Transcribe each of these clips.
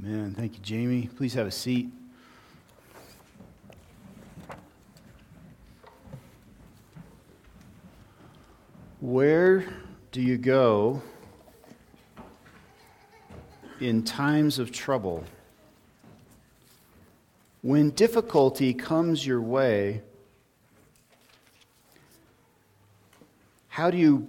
Amen. Thank you, Jamie. Please have a seat. Where do you go in times of trouble? When difficulty comes your way, how do you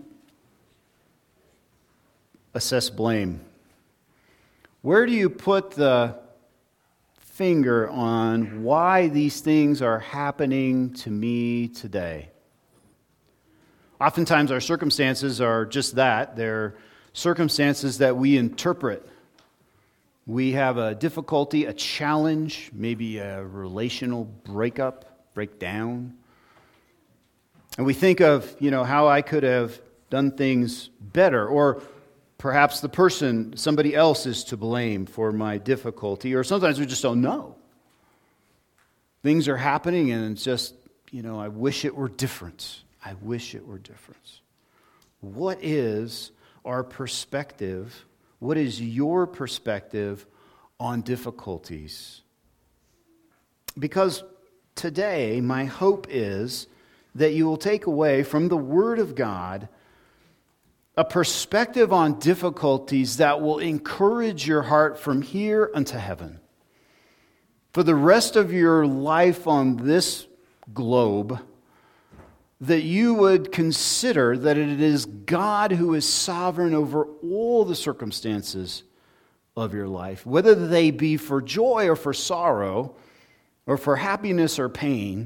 assess blame? Where do you put the finger on why these things are happening to me today? Oftentimes our circumstances are just that. They're circumstances that we interpret. We have a difficulty, a challenge, maybe a relational breakdown. And we think of, how I could have done things better, or perhaps somebody else is to blame for my difficulty, or sometimes we just don't know. Things are happening and it's just, I wish it were different. I wish it were different. What is our perspective? What is your perspective on difficulties? Because today, my hope is that you will take away from the Word of God a perspective on difficulties that will encourage your heart from here unto heaven. For the rest of your life on this globe, that you would consider that it is God who is sovereign over all the circumstances of your life, whether they be for joy or for sorrow, or for happiness or pain.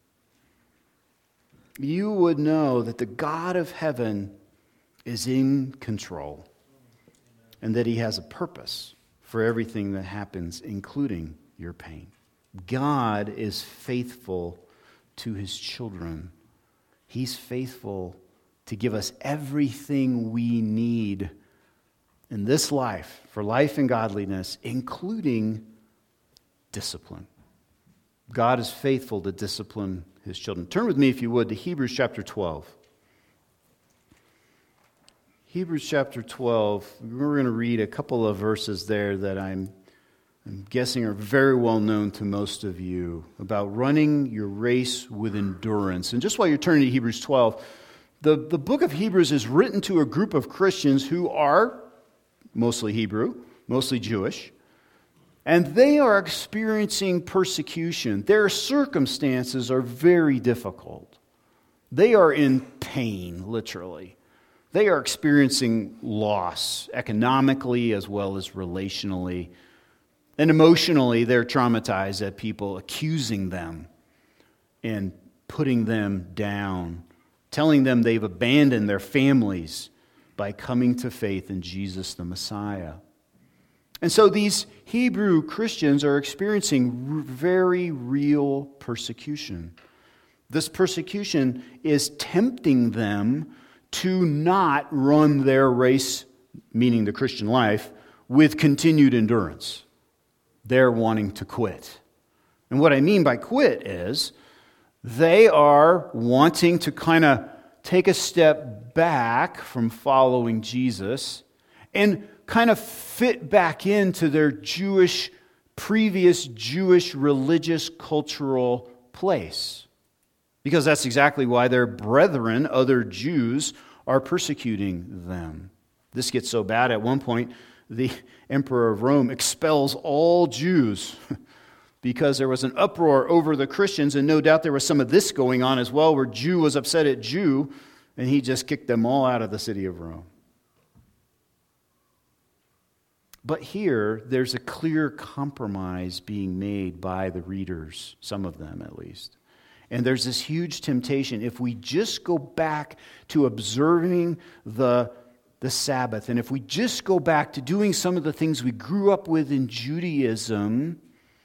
You would know that the God of heaven is in control, and that He has a purpose for everything that happens, including your pain. God is faithful to His children. He's faithful to give us everything we need in this life, for life and godliness, including discipline. God is faithful to discipline His children. Turn with me, if you would, to Hebrews chapter 12. Hebrews chapter 12, we're going to read a couple of verses there that I'm guessing are very well known to most of you, about running your race with endurance. And just while you're turning to Hebrews 12, the book of Hebrews is written to a group of Christians who are mostly Hebrew, mostly Jewish, and they are experiencing persecution. Their circumstances are very difficult. They are in pain, literally. They are experiencing loss, economically as well as relationally. And emotionally, they're traumatized at people accusing them and putting them down, telling them they've abandoned their families by coming to faith in Jesus the Messiah. And so these Hebrew Christians are experiencing very real persecution. This persecution is tempting them to not run their race, meaning the Christian life, with continued endurance. They're wanting to quit. And what I mean by quit is they are wanting to kind of take a step back from following Jesus and kind of fit back into their previous Jewish religious cultural place. Because that's exactly why their brethren, other Jews, are persecuting them. This gets so bad at one point, the emperor of Rome expels all Jews because there was an uproar over the Christians, and no doubt there was some of this going on as well, where Jew was upset at Jew, and he just kicked them all out of the city of Rome. But here, there's a clear compromise being made by the readers, some of them at least. And there's this huge temptation. If we just go back to observing the Sabbath, and if we just go back to doing some of the things we grew up with in Judaism,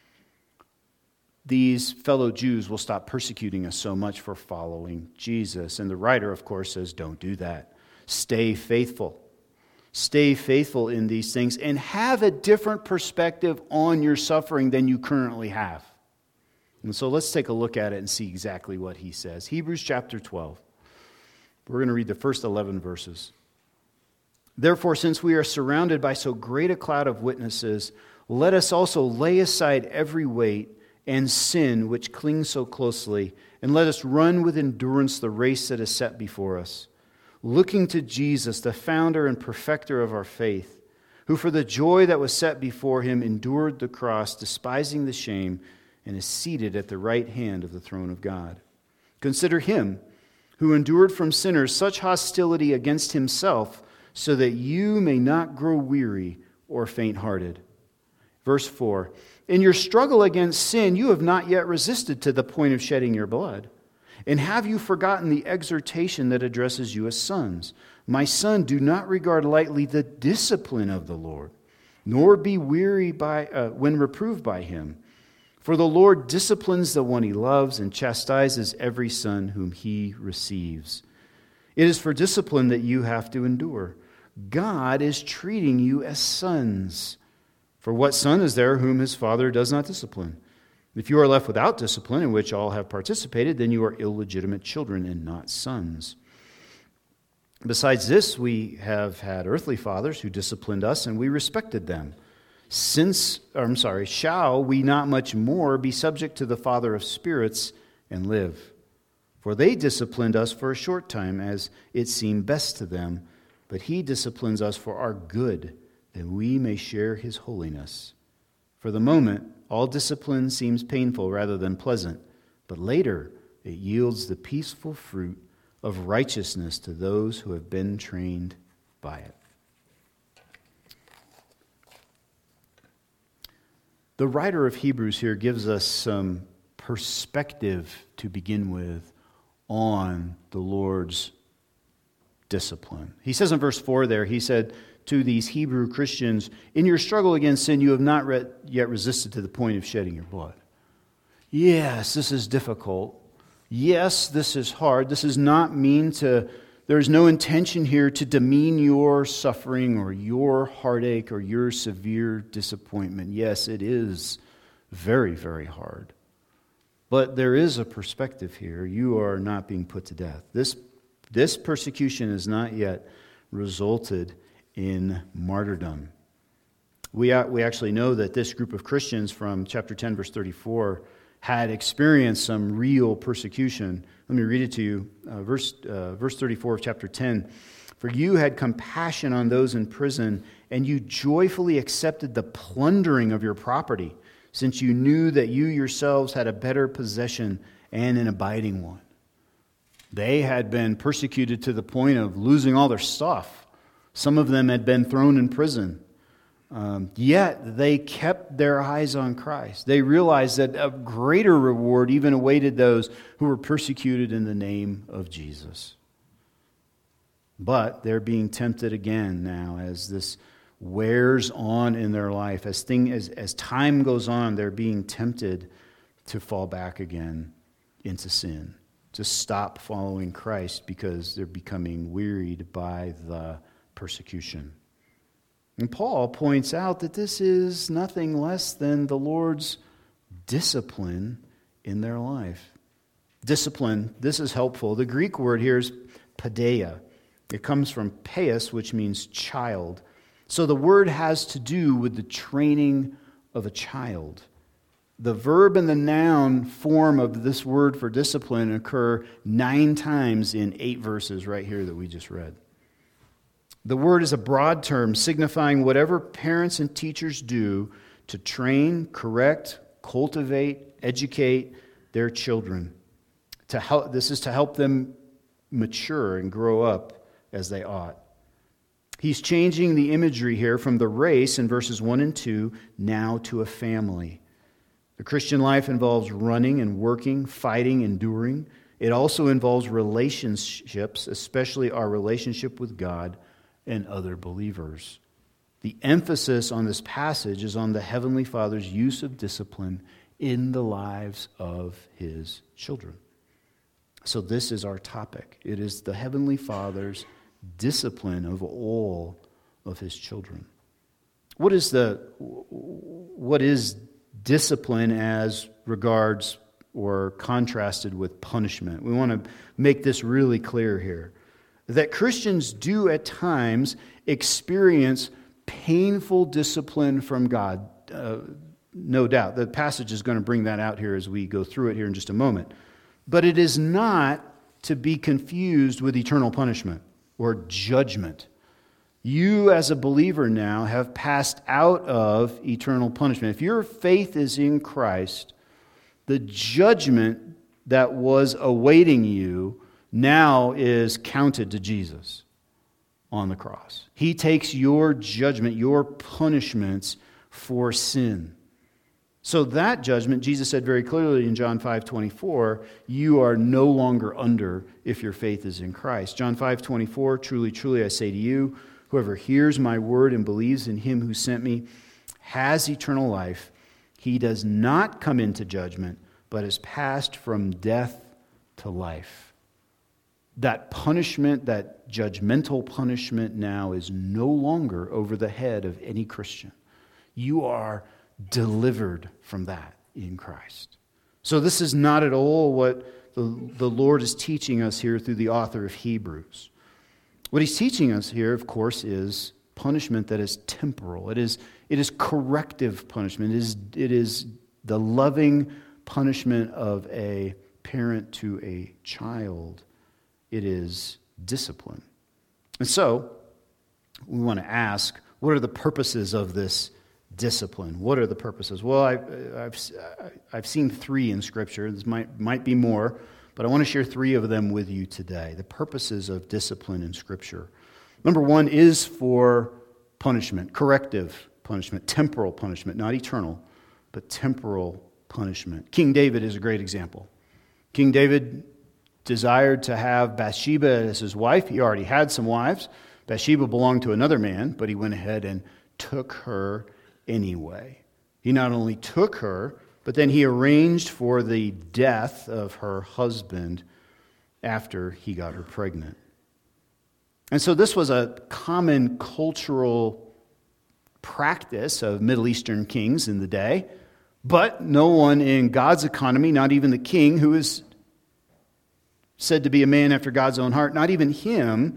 these fellow Jews will stop persecuting us so much for following Jesus. And the writer, of course, says, don't do that. Stay faithful. Stay faithful in these things and have a different perspective on your suffering than you currently have. And so let's take a look at it and see exactly what he says. Hebrews chapter 12. We're going to read the first 11 verses. Therefore, since we are surrounded by so great a cloud of witnesses, let us also lay aside every weight and sin which clings so closely, and let us run with endurance the race that is set before us, looking to Jesus, the founder and perfecter of our faith, who for the joy that was set before him endured the cross, despising the shame, and is seated at the right hand of the throne of God. Consider him who endured from sinners such hostility against himself, so that you may not grow weary or faint-hearted. Verse 4, in your struggle against sin, you have not yet resisted to the point of shedding your blood. And have you forgotten the exhortation that addresses you as sons? My son, do not regard lightly the discipline of the Lord, nor be weary when reproved by him. For the Lord disciplines the one he loves and chastises every son whom he receives. It is for discipline that you have to endure. God is treating you as sons. For what son is there whom his father does not discipline? If you are left without discipline, in which all have participated, then you are illegitimate children and not sons. Besides this, we have had earthly fathers who disciplined us, and we respected them. Shall we not much more be subject to the Father of spirits and live? For they disciplined us for a short time, as it seemed best to them, but he disciplines us for our good, that we may share his holiness. For the moment, all discipline seems painful rather than pleasant, but later it yields the peaceful fruit of righteousness to those who have been trained by it. The writer of Hebrews here gives us some perspective to begin with on the Lord's discipline. He says in verse 4 there, he said to these Hebrew Christians, in your struggle against sin, you have not yet resisted to the point of shedding your blood. Yes, this is difficult. Yes, this is hard. This is not there's no intention here to demean your suffering or your heartache or your severe disappointment. Yes, it is very, very hard. But there is a perspective here. You are not being put to death. This persecution has not yet resulted in martyrdom. We actually know that this group of Christians from chapter 10, verse 34, had experienced some real persecution. Let me read it to you. Verse 34 of chapter 10. For you had compassion on those in prison, and you joyfully accepted the plundering of your property, since you knew that you yourselves had a better possession and an abiding one. They had been persecuted to the point of losing all their stuff. Some of them had been thrown in prison. Yet they kept their eyes on Christ. They realized that a greater reward even awaited those who were persecuted in the name of Jesus. But they're being tempted again now as this wears on in their life. As time goes on, they're being tempted to fall back again into sin, to stop following Christ because they're becoming wearied by the persecution. And Paul points out that this is nothing less than the Lord's discipline in their life. Discipline, this is helpful. The Greek word here is paideia. It comes from paius, which means child. So the word has to do with the training of a child. The verb and the noun form of this word for discipline occur 9 times in 8 verses right here that we just read. The word is a broad term signifying whatever parents and teachers do to train, correct, cultivate, educate their children. This is to help them mature and grow up as they ought. He's changing the imagery here from the race in verses 1 and 2 now to a family. The Christian life involves running and working, fighting, enduring. It also involves relationships, especially our relationship with God and other believers. The emphasis on this passage is on the Heavenly Father's use of discipline in the lives of His children. So this is our topic. It is the Heavenly Father's discipline of all of His children. What is discipline as regards or contrasted with punishment? We want to make this really clear here. That Christians do at times experience painful discipline from God. no doubt. The passage is going to bring that out here as we go through it here in just a moment. But it is not to be confused with eternal punishment or judgment. You as a believer now have passed out of eternal punishment. If your faith is in Christ, the judgment that was awaiting you now is counted to Jesus on the cross. He takes your judgment, your punishments for sin. So that judgment, Jesus said very clearly in John 5:24, you are no longer under if your faith is in Christ. John 5:24, truly, truly, I say to you, whoever hears my word and believes in him who sent me has eternal life. He does not come into judgment, but is passed from death to life. That punishment, that judgmental punishment now is no longer over the head of any Christian. You are delivered from that in Christ. So this is not at all what the Lord is teaching us here through the author of Hebrews. What he's teaching us here, of course, is punishment that is temporal. It is corrective punishment. It is the loving punishment of a parent to a child. It is discipline. And so, we want to ask, what are the purposes of this discipline? What are the purposes? Well, I've seen three in Scripture. This might be more, but I want to share three of them with you today. The purposes of discipline in Scripture. Number one is for punishment, corrective punishment, temporal punishment, not eternal, but temporal punishment. King David is a great example. King David desired to have Bathsheba as his wife. He already had some wives. Bathsheba belonged to another man, but he went ahead and took her anyway. He not only took her, but then he arranged for the death of her husband after he got her pregnant. And so this was a common cultural practice of Middle Eastern kings in the day, but no one in God's economy, not even the king, who is said to be a man after God's own heart, not even him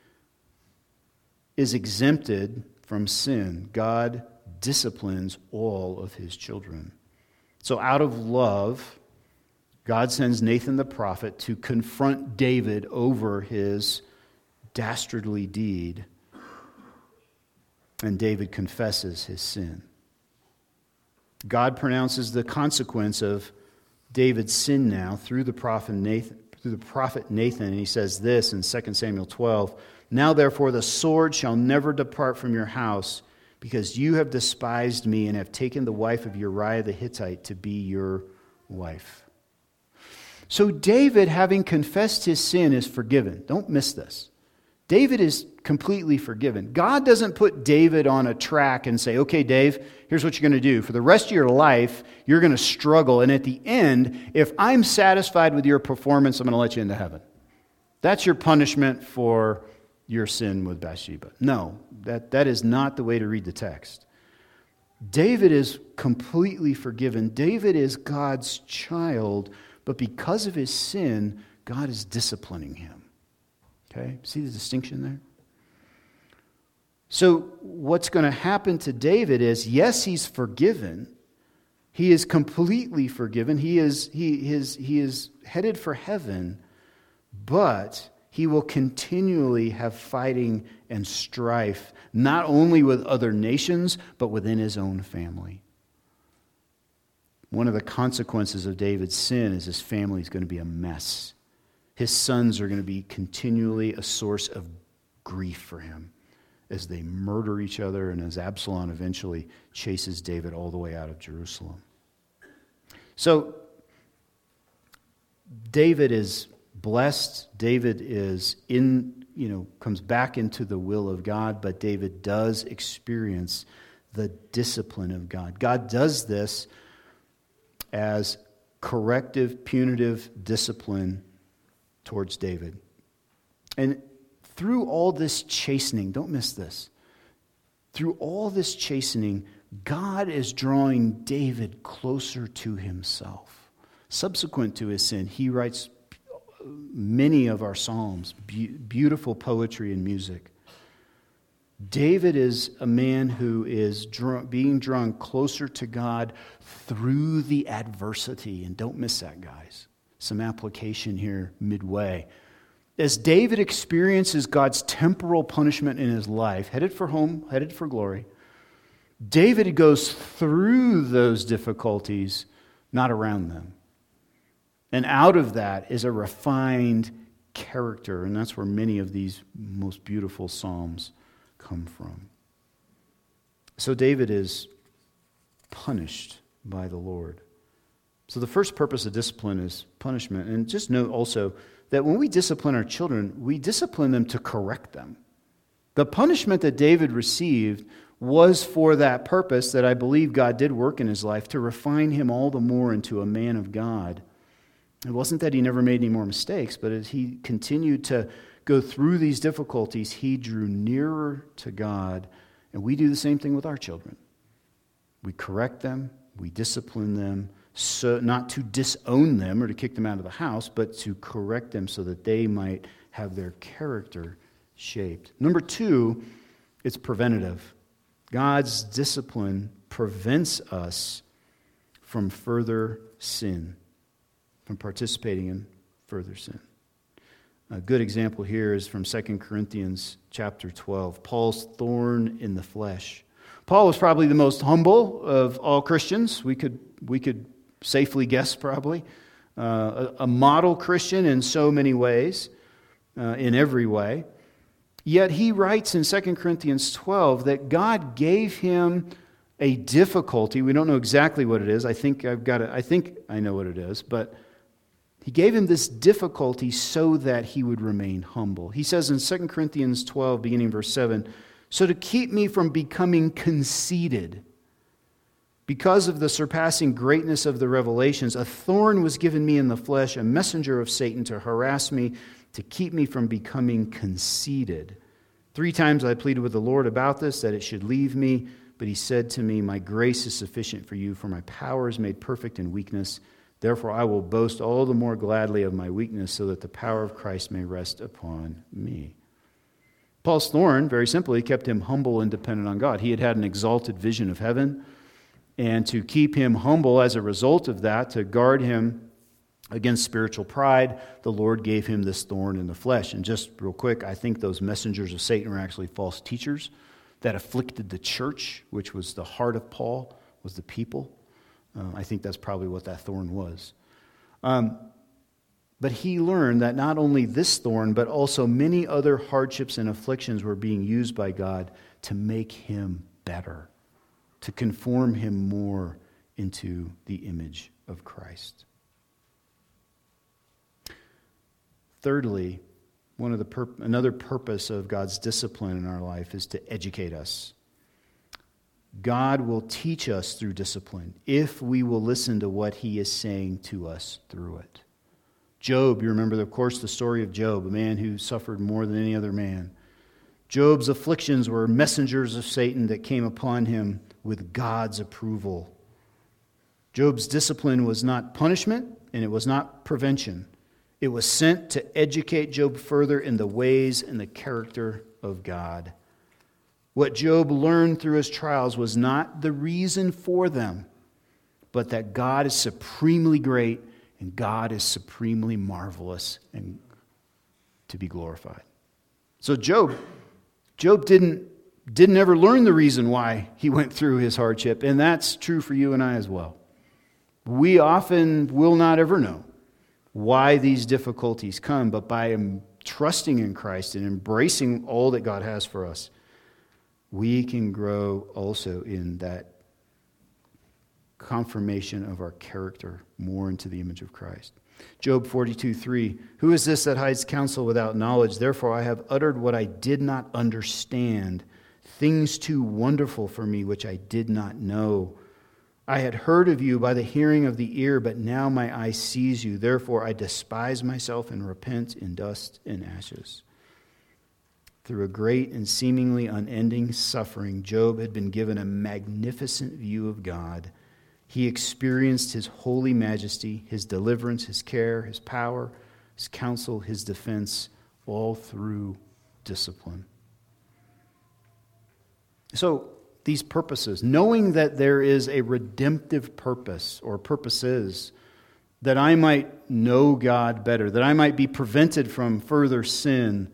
is exempted from sin. God disciplines all of his children. So out of love, God sends Nathan the prophet to confront David over his dastardly deed, and David confesses his sin. God pronounces the consequence of David's sin now through the prophet Nathan, and he says this in 2 Samuel 12, now therefore the sword shall never depart from your house, because you have despised me and have taken the wife of Uriah the Hittite to be your wife. So David, having confessed his sin, is forgiven. Don't miss this. David is completely forgiven. God doesn't put David on a track and say, okay, Dave, here's what you're going to do. For the rest of your life, you're going to struggle. And at the end, if I'm satisfied with your performance, I'm going to let you into heaven. That's your punishment for your sin with Bathsheba. No, that is not the way to read the text. David is completely forgiven. David is God's child, but because of his sin, God is disciplining him. Okay, see the distinction there? So what's going to happen to David is, yes, he's forgiven. He is completely forgiven. He is headed for heaven, but he will continually have fighting and strife, not only with other nations, but within his own family. One of the consequences of David's sin is his family is going to be a mess. His sons are going to be continually a source of grief for him as they murder each other and as Absalom eventually chases David all the way out of Jerusalem. So David is blessed. David is comes back into the will of God, but David does experience the discipline of God. God does this as corrective, punitive discipline towards David. And through all this chastening, don't miss this, through all this chastening, God is drawing David closer to himself. Subsequent to his sin, he writes many of our psalms, beautiful poetry and music. David is a man who is being drawn closer to God through the adversity. And don't miss that, guys. Some application here midway. As David experiences God's temporal punishment in his life, headed for home, headed for glory, David goes through those difficulties, not around them. And out of that is a refined character, and that's where many of these most beautiful psalms come from. So David is punished by the Lord. So the first purpose of discipline is punishment. And just note also that when we discipline our children, we discipline them to correct them. The punishment that David received was for that purpose that I believe God did work in his life to refine him all the more into a man of God. It wasn't that he never made any more mistakes, but as he continued to go through these difficulties, he drew nearer to God. And we do the same thing with our children. We correct them, we discipline them, so not to disown them or to kick them out of the house, but to correct them so that they might have their character shaped. Number two, it's preventative. God's discipline prevents us from further sin, from participating in further sin. A good example here is from 2 Corinthians chapter 12, Paul's thorn in the flesh. Paul was probably the most humble of all Christians. We could safely guess probably. A model Christian in so many ways, in every way. Yet he writes in 2 Corinthians 12 that God gave him a difficulty. We don't know exactly what it is. I think I know what it is, but he gave him this difficulty so that he would remain humble. He says in 2 Corinthians 12, beginning verse 7, "So to keep me from becoming conceited, because of the surpassing greatness of the revelations, a thorn was given me in the flesh, a messenger of Satan to harass me, to keep me from becoming conceited. 3 times I pleaded with the Lord about this, that it should leave me. But he said to me, my grace is sufficient for you, for my power is made perfect in weakness. Therefore I will boast all the more gladly of my weakness, so that the power of Christ may rest upon me." Paul's thorn, very simply, kept him humble and dependent on God. He had had an exalted vision of heaven, and to keep him humble as a result of that, to guard him against spiritual pride, the Lord gave him this thorn in the flesh. And just real quick, I think those messengers of Satan were actually false teachers that afflicted the church, which was the heart of Paul, was the people. I think that's probably what that thorn was. But he learned that not only this thorn, but also many other hardships and afflictions were being used by God to make him better, to conform him more into the image of Christ. Thirdly, another purpose of God's discipline in our life is to educate us. God will teach us through discipline if we will listen to what he is saying to us through it. Job, you remember, of course, the story of Job, a man who suffered more than any other man. Job's afflictions were messengers of Satan that came upon him with God's approval. Job's discipline was not punishment, and it was not prevention. It was sent to educate Job further in the ways and the character of God. What Job learned through his trials was not the reason for them, but that God is supremely great and God is supremely marvelous and to be glorified. So Job didn't ever learn the reason why he went through his hardship, and that's true for you and I as well. We often will not ever know why these difficulties come, but by trusting in Christ and embracing all that God has for us, we can grow also in that confirmation of our character more into the image of Christ. Job 42:3, "Who is this that hides counsel without knowledge? Therefore I have uttered what I did not understand, things too wonderful for me which I did not know. I had heard of you by the hearing of the ear, but now my eye sees you. Therefore I despise myself and repent in dust and ashes." Through a great and seemingly unending suffering, Job had been given a magnificent view of God. He experienced his holy majesty, his deliverance, his care, his power, his counsel, his defense, all through discipline. So these purposes, knowing that there is a redemptive purpose or purposes, that I might know God better, that I might be prevented from further sin,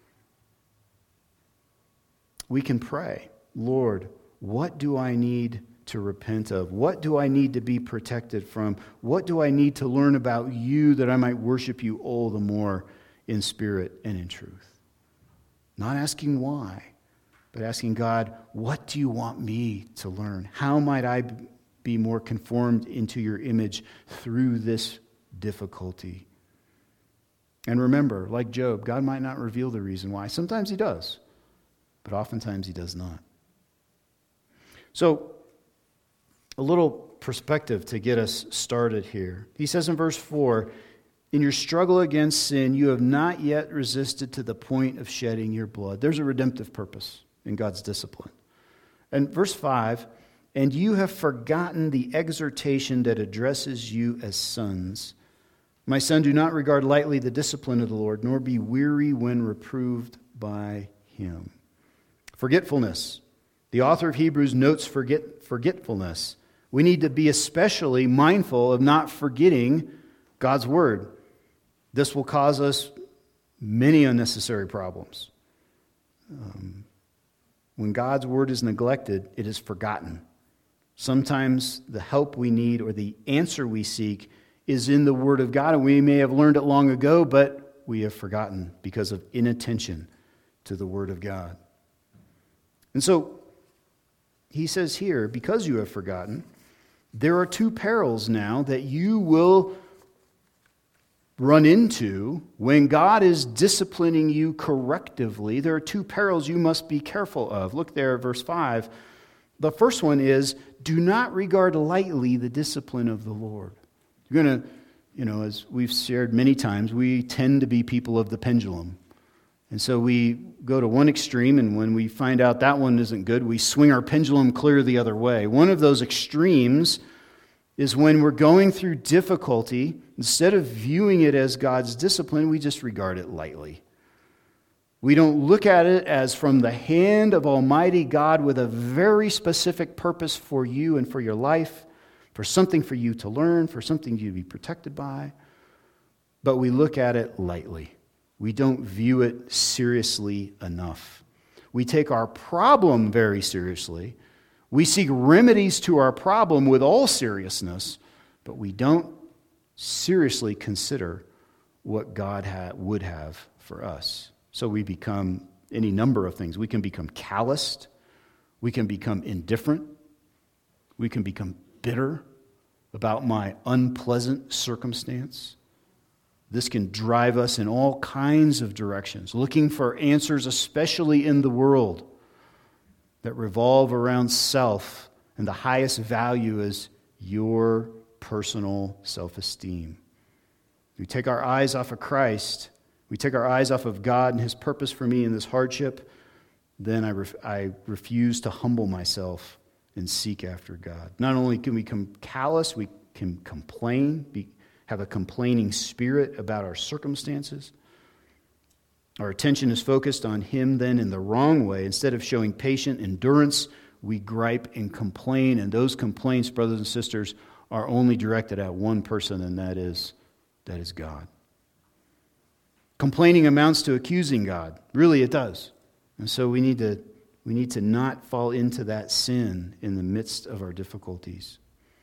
we can pray, Lord, what do I need to repent of? What do I need to be protected from? What do I need to learn about you that I might worship you all the more in spirit and in truth? Not asking why, but asking God, what do you want me to learn? How might I be more conformed into your image through this difficulty? And remember, like Job, God might not reveal the reason why. Sometimes he does, but oftentimes he does not. So, a little perspective to get us started here. He says in verse 4, in your struggle against sin, you have not yet resisted to the point of shedding your blood. There's a redemptive purpose in God's discipline. And verse 5, and you have forgotten the exhortation that addresses you as sons. My son, do not regard lightly the discipline of the Lord, nor be weary when reproved by him. Forgetfulness. The author of Hebrews notes forgetfulness. We need to be especially mindful of not forgetting God's word. This will cause us many unnecessary problems. When God's word is neglected, it is forgotten. Sometimes the help we need or the answer we seek is in the word of God, and we may have learned it long ago, but we have forgotten because of inattention to the word of God. And so he says here, because you have forgotten, there are two perils now that you will run into when God is disciplining you correctively. There are two perils you must be careful of. Look there at verse 5. The first one is, do not regard lightly the discipline of the Lord. You're going to, as we've shared many times, we tend to be people of the pendulum. And so we go to one extreme, and when we find out that one isn't good, we swing our pendulum clear the other way. One of those extremes is when we're going through difficulty, instead of viewing it as God's discipline, we just regard it lightly. We don't look at it as from the hand of Almighty God with a very specific purpose for you and for your life, for something for you to learn, for something you to be protected by. But we look at it lightly. We don't view it seriously enough. We take our problem very seriously. We seek remedies to our problem with all seriousness, but we don't seriously consider what God would have for us. So we become any number of things. We can become calloused. We can become indifferent. We can become bitter about my unpleasant circumstance. This can drive us in all kinds of directions, looking for answers, especially in the world, that revolve around self, and the highest value is your personal self-esteem. We take our eyes off of Christ, we take our eyes off of God and his purpose for me in this hardship, then I refuse to humble myself and seek after God. Not only can we become callous, we can complain, have a complaining spirit about our circumstances. Our attention is focused on him then in the wrong way. Instead of showing patient endurance, we gripe and complain, and those complaints, brothers and sisters, are only directed at one person, and that is God. Complaining amounts to accusing God. Really, it does. And so we need to not fall into that sin in the midst of our difficulties.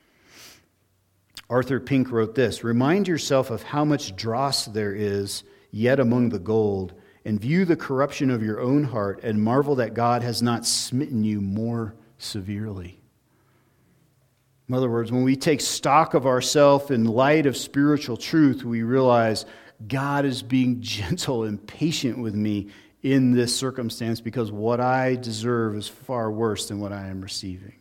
Arthur Pink wrote this, remind yourself of how much dross there is yet among the gold, and view the corruption of your own heart, and marvel that God has not smitten you more severely. In other words, when we take stock of ourselves in light of spiritual truth, we realize God is being gentle and patient with me in this circumstance because what I deserve is far worse than what I am receiving.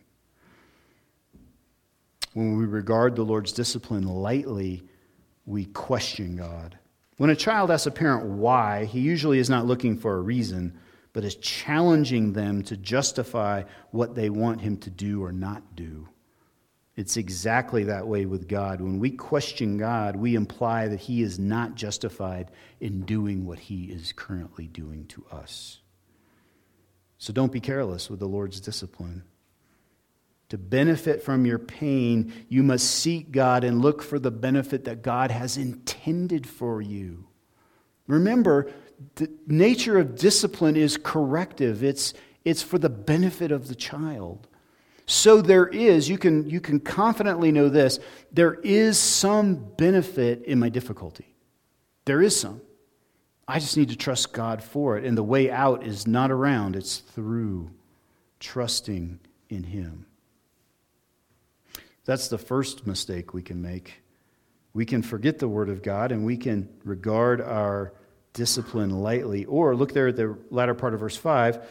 When we regard the Lord's discipline lightly, we question God. When a child asks a parent why, he usually is not looking for a reason, but is challenging them to justify what they want him to do or not do. It's exactly that way with God. When we question God, we imply that he is not justified in doing what he is currently doing to us. So don't be careless with the Lord's discipline. To benefit from your pain, you must seek God and look for the benefit that God has intended for you. Remember, the nature of discipline is corrective. It's for the benefit of the child. So there is, you can confidently know this, there is some benefit in my difficulty. There is some. I just need to trust God for it. And the way out is not around, it's through trusting in Him. That's the first mistake we can make. We can forget the Word of God and we can regard our discipline lightly. Or look there at the latter part of verse 5.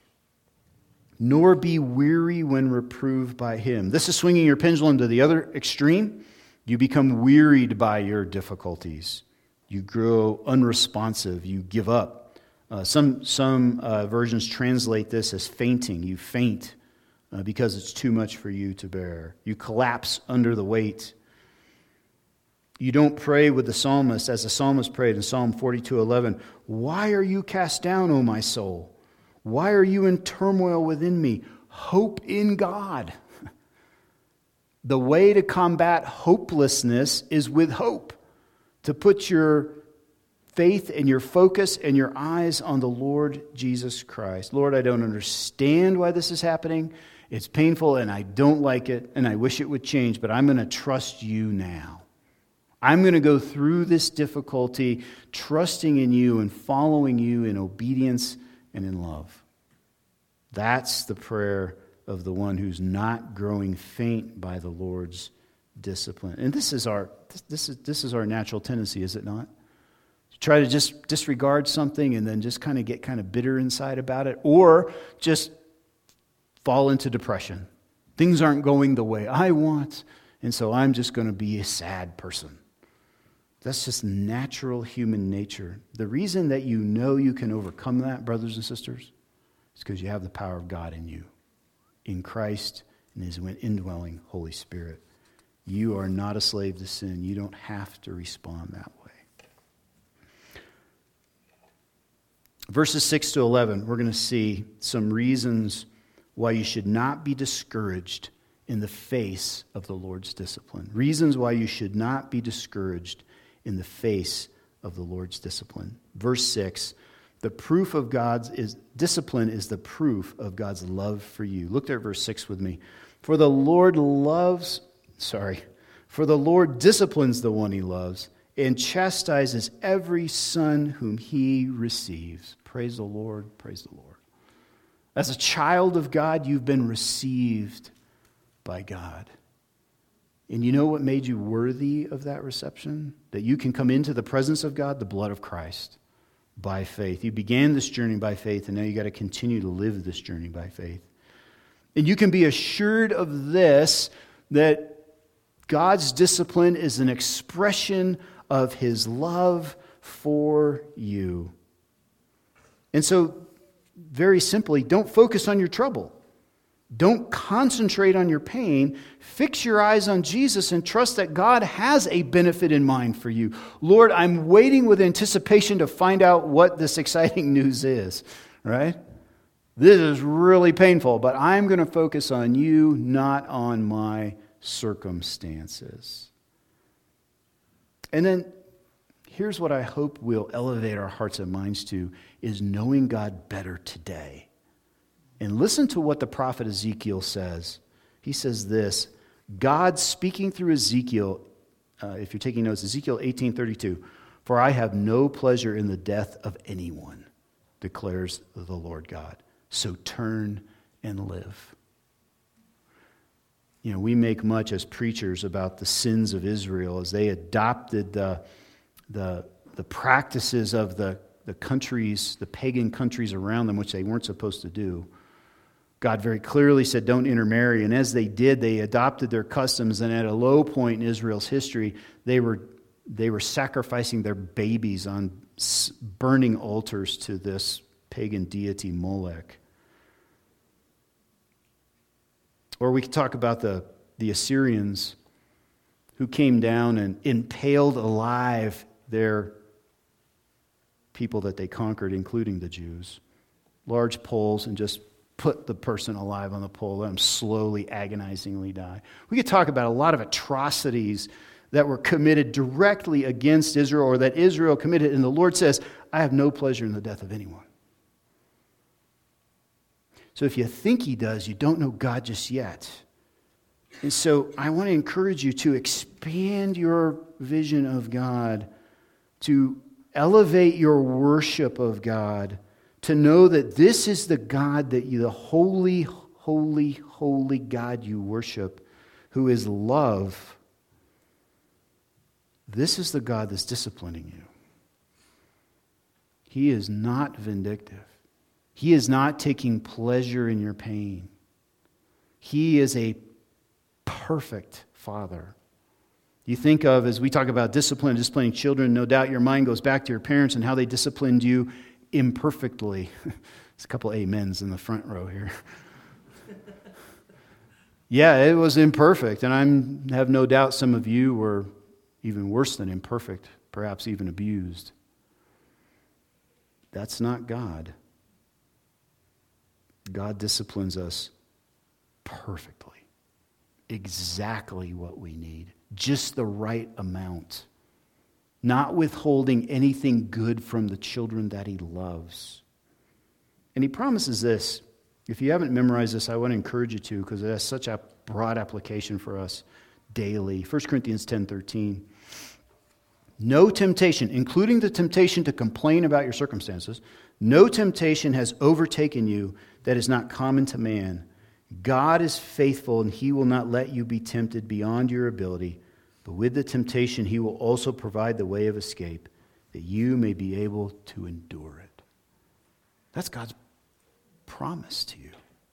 Nor be weary when reproved by Him. This is swinging your pendulum to the other extreme. You become wearied by your difficulties. You grow unresponsive. You give up. Some versions translate this as fainting. You faint because it's too much for you to bear. You collapse under the weight. You don't pray with the psalmist as the psalmist prayed in Psalm 42:11. Why are you cast down, O my soul? Why are you in turmoil within me? Hope in God. The way to combat hopelessness is with hope. To put your faith and your focus and your eyes on the Lord Jesus Christ. Lord, I don't understand why this is happening. It's painful and I don't like it and I wish it would change, but I'm going to trust you now. I'm going to go through this difficulty trusting in you and following you in obedience and in love. That's the prayer of the one who's not growing faint by the Lord's discipline. And this is our natural tendency, is it not? To try to just disregard something and then just get bitter inside about it, or just fall into depression. Things aren't going the way I want, and so I'm just going to be a sad person. That's just natural human nature. The reason that you know you can overcome that, brothers and sisters, is because you have the power of God in you, in Christ and His indwelling Holy Spirit. You are not a slave to sin. You don't have to respond that way. Verses 6 to 11, we're going to see some reasons why you should not be discouraged in the face of the Lord's discipline. Reasons why you should not be discouraged in the face of the Lord's discipline. Verse 6, the proof of discipline is the proof of God's love for you. Look there at verse 6 with me. For the Lord disciplines the one He loves and chastises every son whom He receives. Praise the Lord, praise the Lord. As a child of God, you've been received by God. And you know what made you worthy of that reception? That you can come into the presence of God, the blood of Christ, by faith. You began this journey by faith, and now you got to continue to live this journey by faith. And you can be assured of this, that God's discipline is an expression of His love for you. And so, very simply, don't focus on your trouble. Don't concentrate on your pain. Fix your eyes on Jesus and trust that God has a benefit in mind for you. Lord, I'm waiting with anticipation to find out what this exciting news is, right? This is really painful, but I'm going to focus on you, not on my circumstances. And then here's what I hope we'll elevate our hearts and minds to, is knowing God better today. And listen to what the prophet Ezekiel says. He says this, God speaking through Ezekiel, if you're taking notes, Ezekiel 18:32, for I have no pleasure in the death of anyone, declares the Lord God. So turn and live. You know, we make much as preachers about the sins of Israel as they adopted the practices of the countries, the pagan countries around them, which they weren't supposed to do. God very clearly said, don't intermarry. And as they did, they adopted their customs. And at a low point in Israel's history, they were sacrificing their babies on burning altars to this pagan deity Molech. Or we could talk about the Assyrians who came down and impaled alive their people that they conquered, including the Jews. large poles and just put the person alive on the pole, let them slowly, agonizingly die. We could talk about a lot of atrocities that were committed directly against Israel or that Israel committed, and the Lord says, I have no pleasure in the death of anyone. So if you think he does, you don't know God just yet. And so I want to encourage you to expand your vision of God, to elevate your worship of God, to know that this is the God that you, the holy, holy, holy God you worship, who is love. This is the God that's disciplining you. He is not vindictive. He is not taking pleasure in your pain. He is a perfect Father. You think of, as we talk about disciplining children, no doubt your mind goes back to your parents and how they disciplined you imperfectly. There's a couple amens in the front row here. Yeah, it was imperfect, and I have no doubt some of you were even worse than imperfect, perhaps even abused. That's not God. God disciplines us perfectly, exactly what we need, just the right amount, not withholding anything good from the children that he loves. And he promises this. If you haven't memorized this, I want to encourage you to, because it has such a broad application for us daily. 1 Corinthians 10:13. No temptation, including the temptation to complain about your circumstances, no temptation has overtaken you that is not common to man. God is faithful, and he will not let you be tempted beyond your ability. But with the temptation, he will also provide the way of escape, that you may be able to endure it. That's God's promise to you.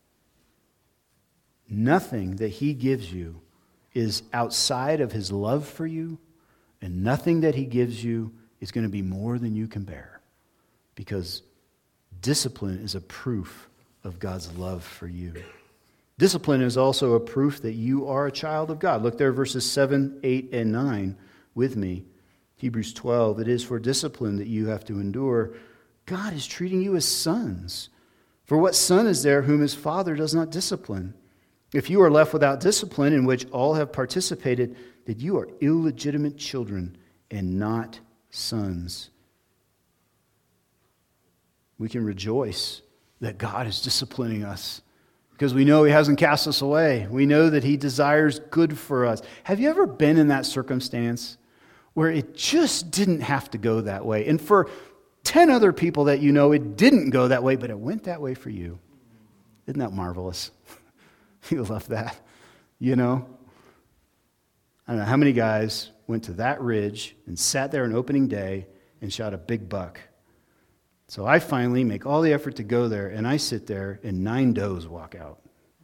Nothing that he gives you is outside of his love for you, and nothing that he gives you is going to be more than you can bear, because discipline is a proof of God's love for you. Discipline is also a proof that you are a child of God. Look there, verses 7, 8, and 9 with me. Hebrews 12, it is for discipline that you have to endure. God is treating you as sons. For what son is there whom his father does not discipline? If you are left without discipline, in which all have participated, that you are illegitimate children and not sons. We can rejoice that God is disciplining us because we know he hasn't cast us away. We know that he desires good for us. Have you ever been in that circumstance where it just didn't have to go that way? And for 10 other people that you know, it didn't go that way, but it went that way for you. Isn't that marvelous? You love that, you know? I don't know how many guys went to that ridge and sat there on opening day and shot a big buck. So I finally make all the effort to go there, and I sit there, and 9 does walk out.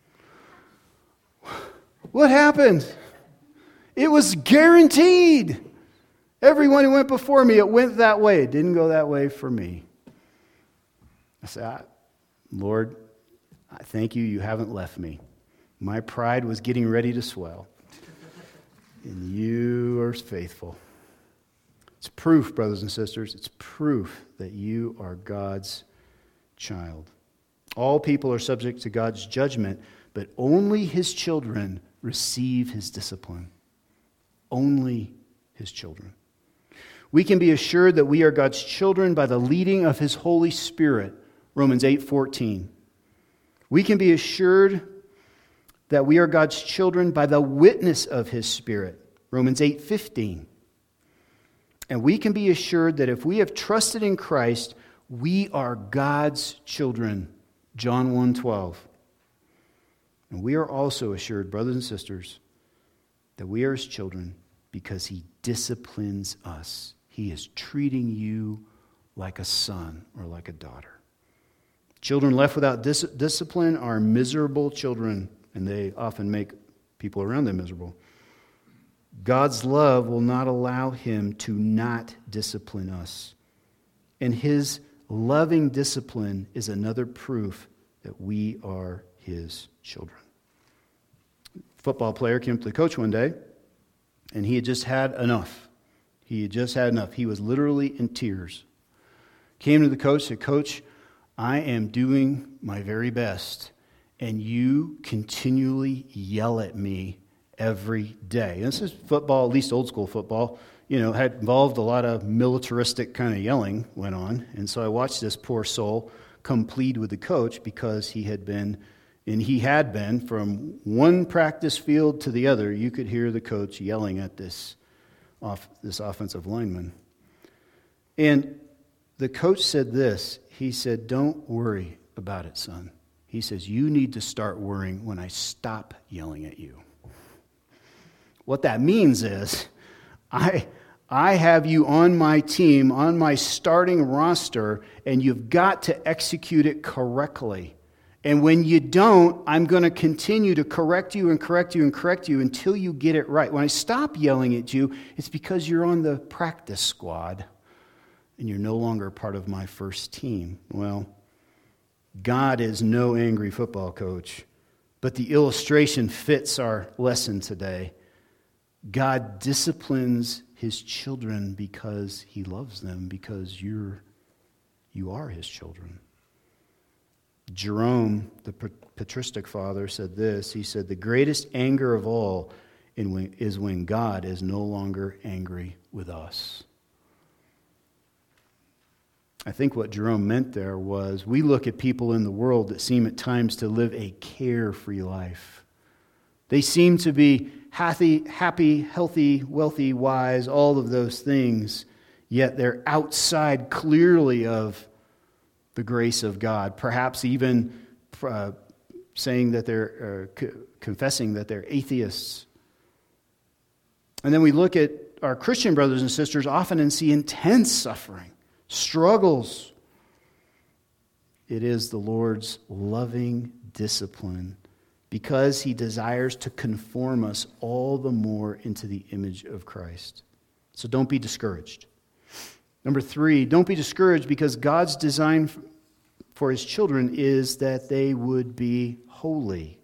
What happened? It was guaranteed. Everyone who went before me, it went that way. It didn't go that way for me. I said, Lord, I thank you, you haven't left me. My pride was getting ready to swell. And you are faithful. It's proof, brothers and sisters, it's proof that you are God's child. All people are subject to God's judgment, but only his children receive his discipline. Only his children. We can be assured that we are God's children by the leading of his Holy Spirit, Romans 8:14. We can be assured that we are God's children by the witness of his Spirit, Romans 8:15. And we can be assured that if we have trusted in Christ, we are God's children, John 1:12. And we are also assured, brothers and sisters, that we are his children because he disciplines us. He is treating you like a son or like a daughter. Children left without discipline are miserable children, and they often make people around them miserable. God's love will not allow him to not discipline us. And his loving discipline is another proof that we are his children. A football player came to the coach one day, and he had just had enough. He had just had enough. He was literally in tears. Came to the coach, said, Coach, I am doing my very best, and you continually yell at me every day. And this is football, at least old school football, had involved a lot of militaristic kind of yelling went on. And so I watched this poor soul come plead with the coach because he had been from one practice field to the other. You could hear the coach yelling at this offensive lineman. And the coach said this. He said, "Don't worry about it, son." He says, "You need to start worrying when I stop yelling at you." What that means is, I have you on my team, on my starting roster, and you've got to execute it correctly. And when you don't, I'm going to continue to correct you and correct you and correct you until you get it right. When I stop yelling at you, it's because you're on the practice squad and you're no longer part of my first team. Well, God is no angry football coach, but the illustration fits our lesson today. God disciplines his children because he loves them, because you are his children. Jerome, the patristic father, said this. He said, "The greatest anger of all is when God is no longer angry with us." I think what Jerome meant there was we look at people in the world that seem at times to live a carefree life. They seem to be happy, healthy, wealthy, wise, all of those things, yet they're outside clearly of the grace of God, perhaps even saying that they're confessing that they're atheists. And then we look at our Christian brothers and sisters often and see intense suffering, struggles. It is the Lord's loving discipline because he desires to conform us all the more into the image of Christ. So don't be discouraged. Number 3, don't be discouraged because God's design for his children is that they would be holy.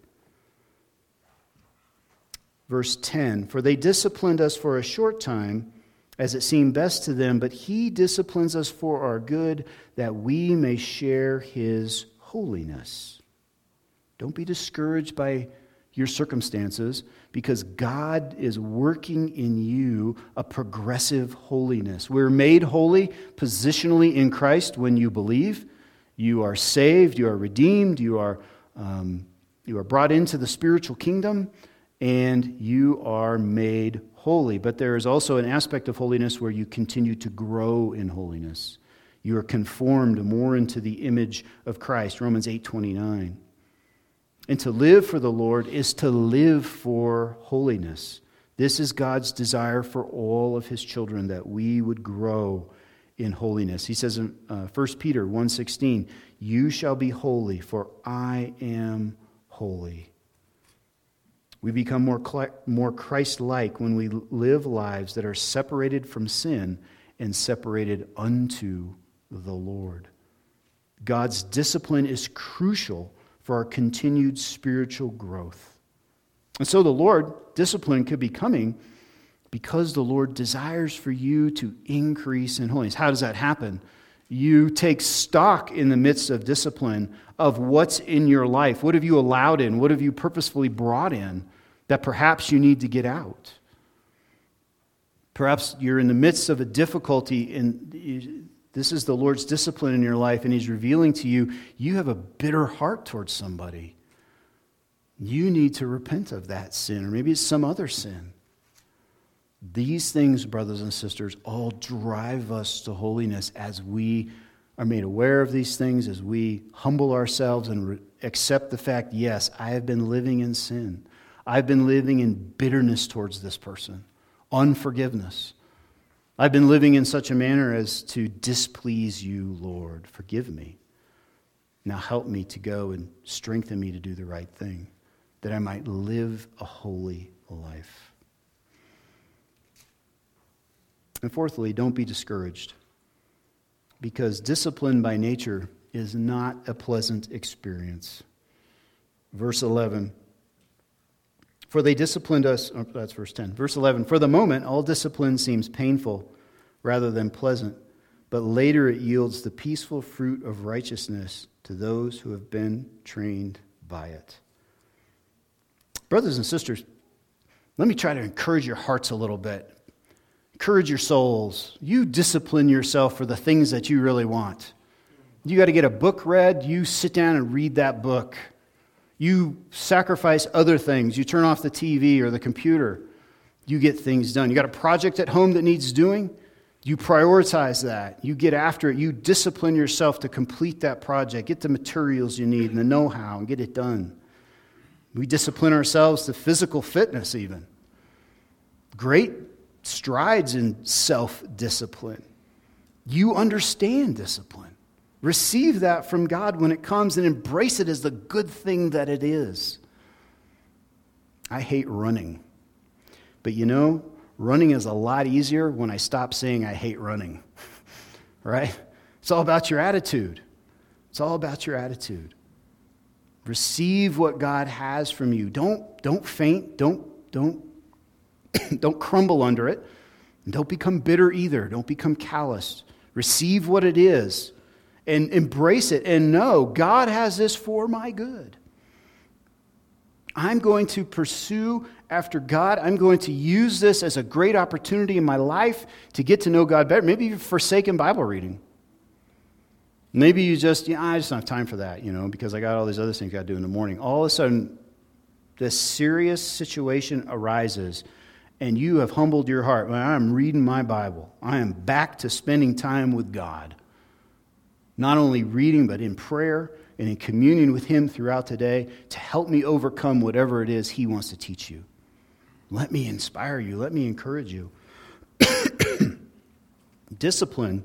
Verse 10, "For they disciplined us for a short time, as it seemed best to them, but he disciplines us for our good, that we may share his holiness." Don't be discouraged by your circumstances, because God is working in you a progressive holiness. We're made holy positionally in Christ when you believe. You are saved, you are redeemed, you are brought into the spiritual kingdom, and you are made holy. But there is also an aspect of holiness where you continue to grow in holiness. You are conformed more into the image of Christ, Romans 8:29. And to live for the Lord is to live for holiness. This is God's desire for all of his children, that we would grow in holiness. He says in 1 Peter 1:16, "You shall be holy, for I am holy." We become more Christ-like when we live lives that are separated from sin and separated unto the Lord. God's discipline is crucial for our continued spiritual growth. And so the Lord, discipline could be coming because the Lord desires for you to increase in holiness. How does that happen? You take stock in the midst of discipline of what's in your life. What have you allowed in? What have you purposefully brought in that perhaps you need to get out? Perhaps you're in the midst of a difficulty and this is the Lord's discipline in your life, and he's revealing to you, you have a bitter heart towards somebody. You need to repent of that sin, or maybe it's some other sin. These things, brothers and sisters, all drive us to holiness as we are made aware of these things, as we humble ourselves and accept the fact, yes, I have been living in sin. I've been living in bitterness towards this person, unforgiveness. I've been living in such a manner as to displease you, Lord. Forgive me. Now help me to go and strengthen me to do the right thing, that I might live a holy life. And fourthly, don't be discouraged, because discipline by nature is not a pleasant experience. Verse 11, "For they disciplined us," that's verse 10. Verse 11, "For the moment, all discipline seems painful rather than pleasant, but later it yields the peaceful fruit of righteousness to those who have been trained by it. Brothers and sisters, let me try to encourage your hearts a little bit. Encourage your souls. You discipline yourself for the things that you really want. You got to get a book read, you sit down and read that book. You sacrifice other things. You turn off the TV or the computer. You get things done. You got a project at home that needs doing. You prioritize that. You get after it. You discipline yourself to complete that project. Get the materials you need and the know-how and get it done. We discipline ourselves to physical fitness even. Great strides in self-discipline. You understand discipline. Receive that from God when it comes and embrace it as the good thing that it is. I hate running. But you know, running is a lot easier when I stop saying I hate running. Right? It's all about your attitude. It's all about your attitude. Receive what God has from you. Don't faint. Don't crumble under it. And don't become bitter either. Don't become calloused. Receive what it is. And embrace it and know God has this for my good. I'm going to pursue after God. I'm going to use this as a great opportunity in my life to get to know God better. Maybe you've forsaken Bible reading. Maybe you just, I just don't have time for that, because I got all these other things I got to do in the morning. All of a sudden, this serious situation arises and you have humbled your heart. Well, I'm reading my Bible. I am back to spending time with God. Not only reading, but in prayer and in communion with Him throughout the day to help me overcome whatever it is He wants to teach you. Let me inspire you. Let me encourage you. Discipline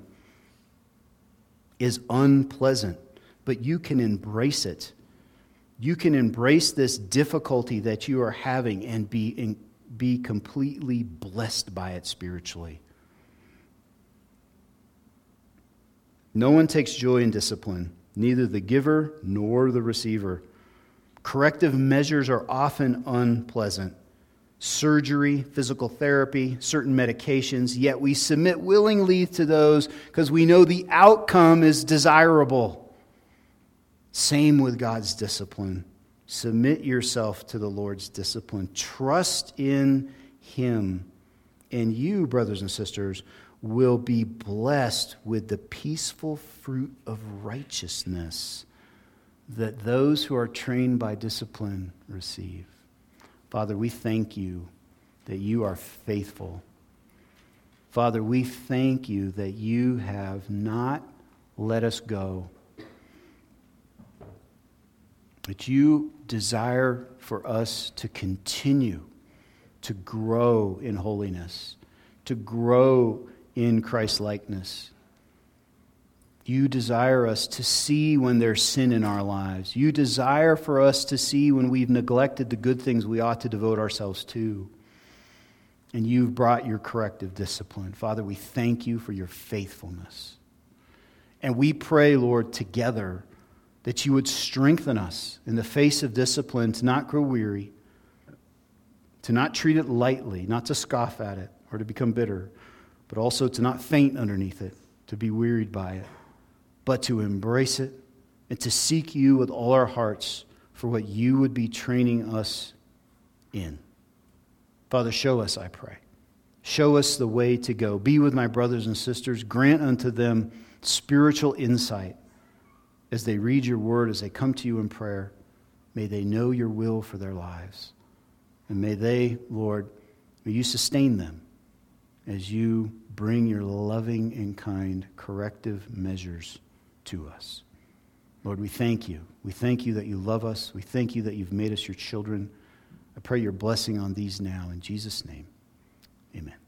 is unpleasant, but you can embrace it. You can embrace this difficulty that you are having and be completely blessed by it spiritually. No one takes joy in discipline, neither the giver nor the receiver. Corrective measures are often unpleasant. Surgery, physical therapy, certain medications, yet we submit willingly to those because we know the outcome is desirable. Same with God's discipline. Submit yourself to the Lord's discipline. Trust in Him. And you, brothers and sisters, will be blessed with the peaceful fruit of righteousness that those who are trained by discipline receive. Father, we thank you that you are faithful. Father, we thank you that you have not let us go, that you desire for us to continue to grow in holiness, to grow in Christ-likeness. You desire us to see when there's sin in our lives. You desire for us to see when we've neglected the good things we ought to devote ourselves to. And you've brought your corrective discipline. Father, we thank you for your faithfulness. And we pray, Lord, together that you would strengthen us in the face of discipline to not grow weary, to not treat it lightly, not to scoff at it or to become bitter, but also to not faint underneath it, to be wearied by it, but to embrace it and to seek you with all our hearts for what you would be training us in. Father, show us, I pray. Show us the way to go. Be with my brothers and sisters. Grant unto them spiritual insight as they read your word, as they come to you in prayer. May they know your will for their lives. And may they, Lord, may you sustain them as you bring your loving and kind corrective measures to us. Lord, we thank you. We thank you that you love us. We thank you that you've made us your children. I pray your blessing on these now. In Jesus' name, amen.